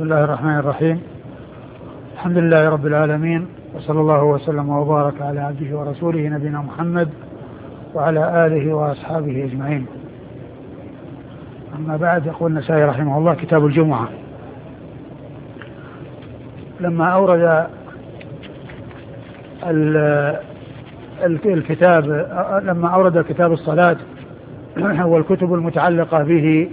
بسم الله الرحمن الرحيم. الحمد لله رب العالمين، وصلى الله وسلم وبارك على عبده ورسوله نبينا محمد وعلى آله وأصحابه أجمعين. أما بعد، يقول النسائي رحمه الله: كتاب الجمعة. لما أورد لما أورد كتاب الصلاة والكتب المتعلقة به،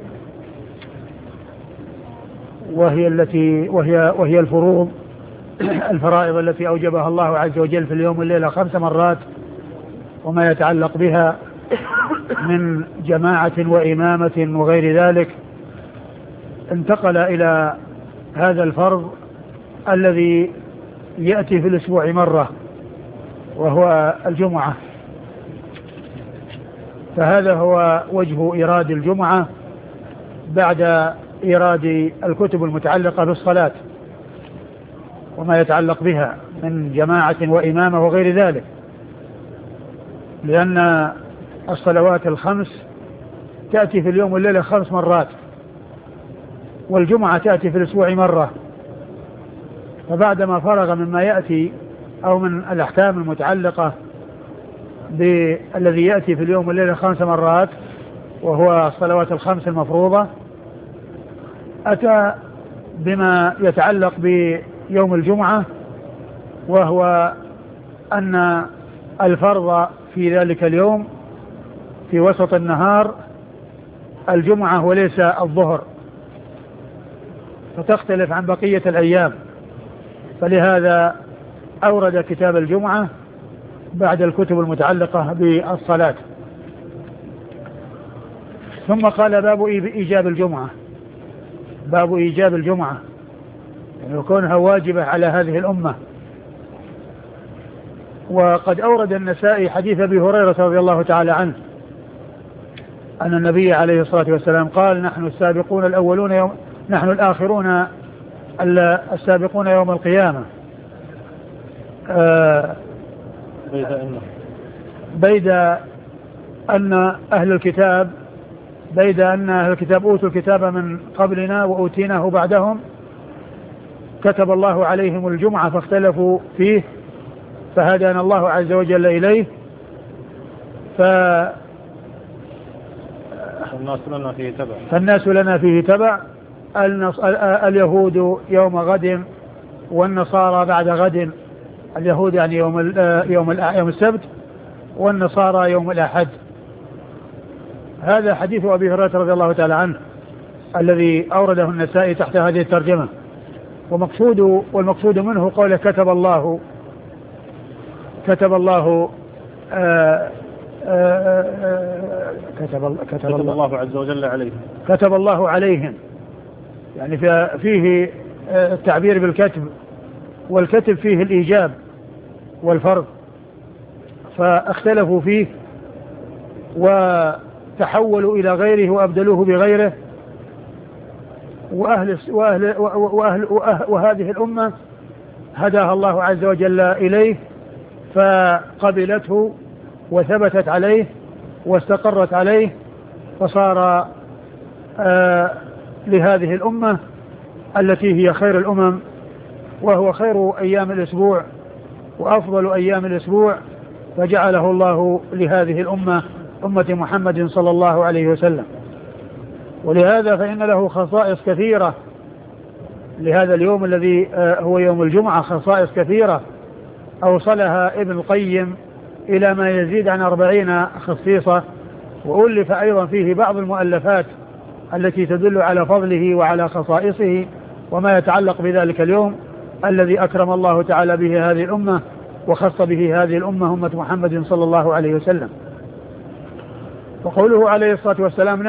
وهي الفرائض التي أوجبها الله عز وجل في اليوم والليلة 5 مرات، وما يتعلق بها من جماعة وإمامة وغير ذلك، انتقل إلى هذا الفرض الذي يأتي في الأسبوع مرة، وهو الجمعة. فهذا هو وجه إيراد الجمعة بعد إيراد الكتب المتعلقة بالصلاة وما يتعلق بها من جماعة وإمامة وغير ذلك، لأن الصلوات الخمس تأتي في اليوم والليلة 5 مرات، والجمعة تأتي في الأسبوع مرة. فبعدما فرغ مما يأتي أو من الأحكام المتعلقة بالذي يأتي في اليوم والليلة 5 مرات، وهو الصلوات الخمس المفروضة، أتى بما يتعلق بيوم الجمعة، وهو أن الفرض في ذلك اليوم في وسط النهار الجمعة وليس الظهر، فتختلف عن بقية الأيام. فلهذا أورد كتاب الجمعة بعد الكتب المتعلقة بالصلاة. ثم قال: باب إيجاب الجمعة. باب إيجاب الجمعة، يعني كونها واجبة على هذه الأمة. وقد أورد النسائي حديث أبي هريرة رضي الله تعالى عنه أن النبي عليه الصلاة والسلام قال: نحن السابقون الأولون نحن الآخرون السابقون يوم القيامة، بيد أن أهل الكتاب أوتوا الكتاب من قبلنا وأوتيناه بعدهم، كتب الله عليهم الجمعة فاختلفوا فيه، فهدانا الله عز وجل إليه. فالناس لنا فيه تبع. اليهود يوم غد والنصارى بعد غد. اليهود يعني يوم السبت، والنصارى يوم الأحد. هذا حديث أبي هريرة رضي الله تعالى عنه الذي أورده النسائي تحت هذه الترجمة. والمقصود منه قوله كتب الله عز وجل عليهم. كتب الله عليهم، يعني فيه التعبير بالكتب، والكتب فيه الإيجاب والفرض، فاختلفوا فيه وتحولوا إلى غيره وأبدلوه بغيره. وهذه الأمة هداها الله عز وجل إليه، فقبلته وثبتت عليه واستقرت عليه، فصار لهذه الأمة التي هي خير الأمم، وهو خير أيام الأسبوع وأفضل أيام الأسبوع، فجعله الله لهذه الأمة، أمة محمد صلى الله عليه وسلم. ولهذا فإن له خصائص كثيرة لهذا اليوم الذي هو يوم الجمعة، خصائص كثيرة أوصلها ابن القيم إلى ما يزيد عن 40 خصيصة، وألف أيضا فيه بعض المؤلفات التي تدل على فضله وعلى خصائصه وما يتعلق بذلك اليوم الذي أكرم الله تعالى به هذه الأمة وخص به هذه الأمة، أمة محمد صلى الله عليه وسلم. وقوله عليه الصلاة والسلام: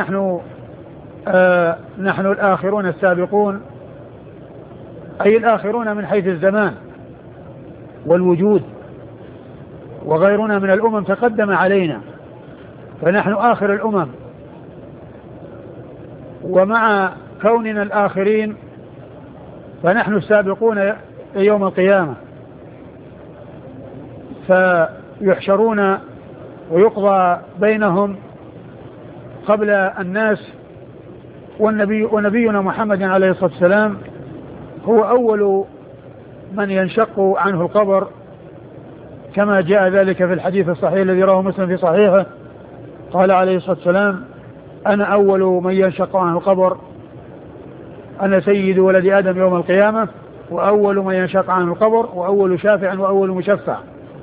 نحن الآخرون السابقون، أي الآخرون من حيث الزمان والوجود، وغيرنا من الأمم تقدم علينا، فنحن آخر الأمم. ومع كوننا الآخرين فنحن السابقون يوم القيامة، فيحشرون ويقضى بينهم قبل الناس، ونبينا محمد عليه الصلاة والسلام هو أول من ينشق عنه القبر، كما جاء ذلك في الحديث الصحيح الذي رواه مسلم في صحيحه، قال عليه الصلاة والسلام: أنا أول من ينشق عنه القبر، أنا سيد ولد آدم يوم القيامة، وأول من ينشق عنه القبر، وأول شافع وأول مشفع.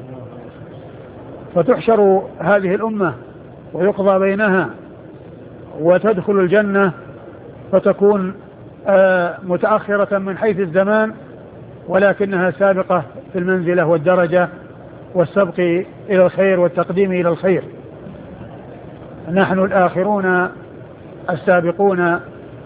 فتحشر هذه الأمة ويقضى بينها وتدخل الجنة، فتكون متأخرة من حيث الزمان، ولكنها سابقة في المنزلة والدرجة والسبق إلى الخير والتقديم إلى الخير. نحن الآخرون السابقون.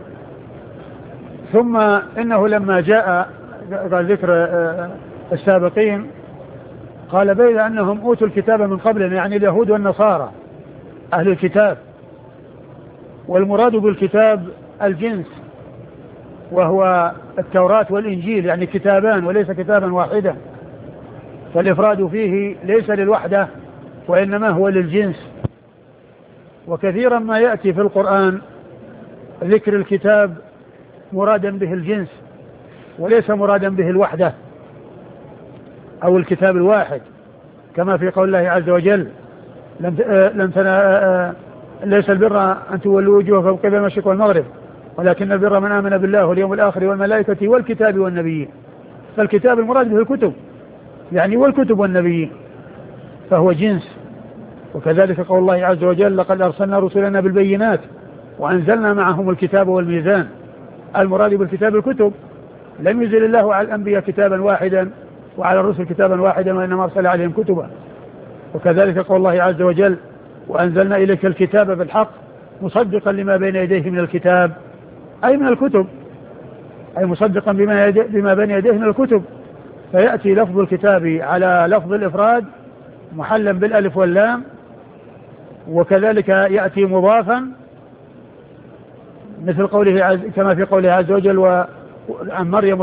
ثم إنه لما جاء ذكر السابقين قال: بين أنهم أوتوا الكتاب من قبلنا، يعني اليهود والنصارى أهل الكتاب، والمراد بالكتاب الجنس، وهو التوراة والإنجيل، يعني كتابان وليس كتابا واحدا، فالإفراد فيه ليس للوحدة وإنما هو للجنس. وكثيرا ما يأتي في القرآن ذكر الكتاب مرادا به الجنس وليس مرادا به الوحدة أو الكتاب الواحد، كما في قول الله عز وجل: ليس البر أن تولوا وجوهكم قبل المشرق والمغرب ولكن البر من آمن بالله واليوم الآخر والملائكة والكتاب والنبيين. فالكتاب المراد به الكتب، يعني والكتب والنبيين، فهو جنس. وكذلك قول الله عز وجل: لقد أرسلنا رسلنا بالبينات وأنزلنا معهم الكتاب والميزان. المراد بالكتاب الكتب، لم ينزل الله على الأنبياء كتابا واحدا وعلى الرسل كتابا واحدا، وإنما أرسل عليهم كتبا. وكذلك قول الله عز وجل: وأنزلنا إليك الكتاب بالحق مصدقا لما بين يديه من الكتاب، أي من الكتب، أي مصدقا بما بين يديه من الكتب. فيأتي لفظ الكتاب على لفظ الإفراد محلا بالألف واللام، وكذلك يأتي مضافا مثل قوله كما في قوله عز وجل: عن مريم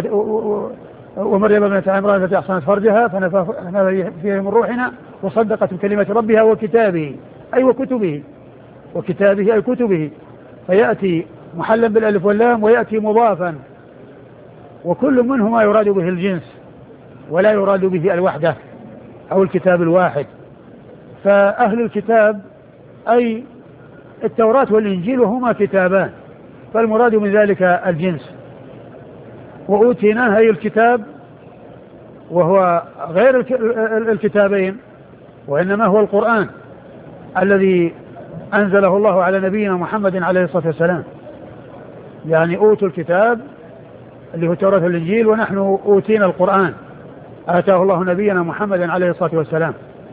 ومريم ابنة عمران التي أحصنت فرجها فنفخنا فيه من روحنا وصدقت بكلمة ربها وكتابه، أي وكتبه، وكتابه أي كتبه. فيأتي محلا بالألف واللام ويأتي مضافا، وكل منهما يراد به الجنس ولا يراد به الوحدة أو الكتاب الواحد. فأهل الكتاب أي التوراة والإنجيل هما كتابان، فالمراد من ذلك الجنس. وأوتيناه أي الكتاب، وهو غير الكتابين، وإنما هو القرآن الذي أنزله الله على نبينا محمد عليه الصلاة والسلام. يعني أوتوا الكتاب اللي هو التوراة والإنجيل، ونحن أوتينا القرآن آتاه الله نبينا محمد عليه الصلاة والسلام.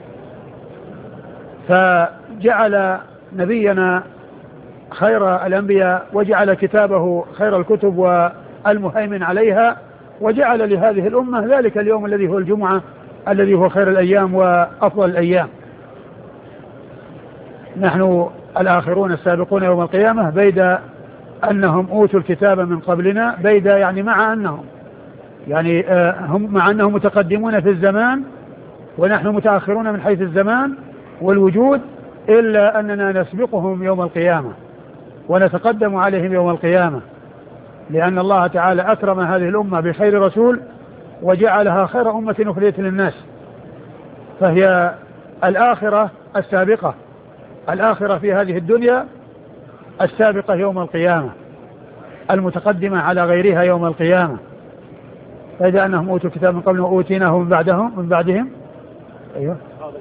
فجعل نبينا خير الأنبياء، وجعل كتابه خير الكتب والمهيمن عليها، وجعل لهذه الأمة ذلك اليوم الذي هو الجمعة الذي هو خير الأيام وأفضل الأيام. نحن الآخرون السابقون يوم القيامة، بيد أنهم أوتوا الكتاب من قبلنا، بيد يعني مع أنهم هم مع أنهم متقدمون في الزمان ونحن متأخرون من حيث الزمان والوجود، إلا أننا نسبقهم يوم القيامة ونتقدم عليهم يوم القيامة، لأن الله تعالى أكرم هذه الأمة بخير رسول وجعلها خير أمة أخرجت للناس. فهي الآخرة السابقة، الآخرة في هذه الدنيا السابقة يوم القيامة، المتقدمة على غيرها يوم القيامة. فإذا أنهم أوتوا الكتاب من قبل وأوتيناه من بعدهم أيوه،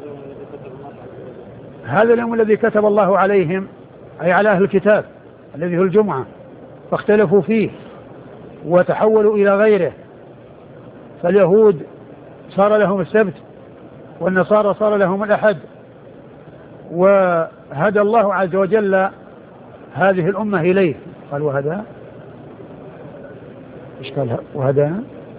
هذا اليوم الذي كتب الله عليهم، أي على أهل الكتاب الذي هو الجمعة، فاختلفوا فيه وتحولوا إلى غيره. فاليهود صار لهم السبت، والنصارى صار لهم الأحد، وهدى الله عز وجل هذه الأمة إليه. قال وهدى، إيش قال وهدانا؟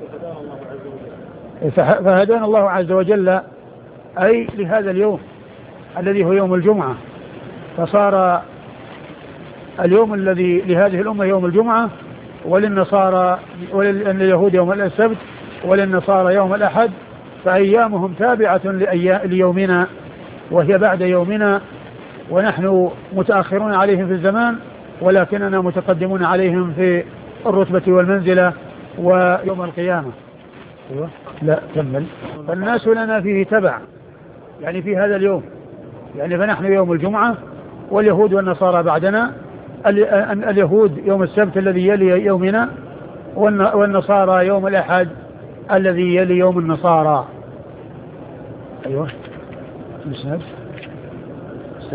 فهدانا الله عز وجل أي لهذا اليوم الذي هو يوم الجمعة، فصار اليوم الذي لهذه الأمة يوم الجمعة، وللنصارى ولليهود يوم السبت، وللنصارى يوم الأحد. فأيامهم تابعة ليومنا وهي بعد يومنا، ونحن متأخرون عليهم في الزمان ولكننا متقدمون عليهم في الرتبة والمنزلة ويوم القيامة. أيوة. لا كمل. فالناس لنا فيه تبع، يعني في هذا اليوم، يعني فنحن يوم الجمعة واليهود والنصارى بعدنا، اليهود يوم السبت الذي يلي يومنا، والنصارى يوم الأحد الذي يلي يوم النصارى. أيوة.